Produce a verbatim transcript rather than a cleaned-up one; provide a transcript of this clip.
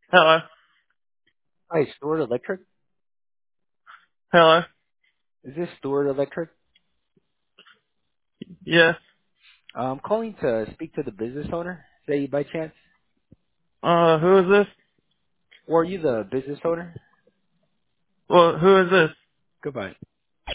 Hello. Hi, Stewart Electric. Hello. Is this Stewart Electric? Yes. I'm calling to speak to the business owner. Is that you by chance? Uh, who is this? Or are you the business owner? Well, who is this? Goodbye.